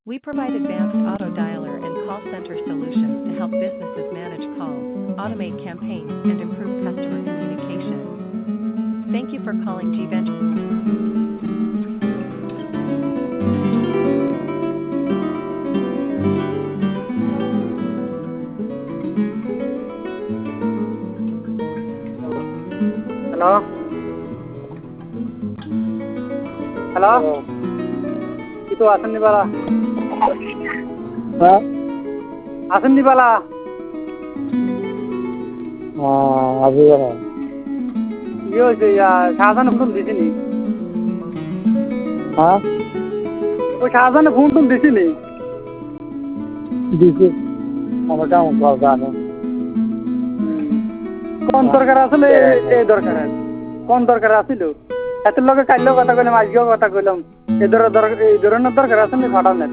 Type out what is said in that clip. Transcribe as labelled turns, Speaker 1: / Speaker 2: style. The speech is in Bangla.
Speaker 1: We provide advanced auto dialer and call center solutions to help businesses manage calls, automate campaigns, and improve customer communication. Thank you for calling G Venture.
Speaker 2: Hello hello কিছু আসেননি বালা
Speaker 3: হ্যাঁ
Speaker 2: আসেননি বালা
Speaker 3: আজি জানো
Speaker 2: কি হয়েছে শাহজাহানে ফোন দিছিনি
Speaker 3: হ্যাঁ
Speaker 2: ওই শাহজাহানে ফোন দিছিনি
Speaker 3: দিছি আমার কেমন কল জানো
Speaker 2: কোন দরকার আসলে এই দরকার কোন দরকার আসিল এত লোকে কাইলেও কথা কইলাম আজকেও কথা কইলাম এই ধরনের দরকার আসেনি ফাটানের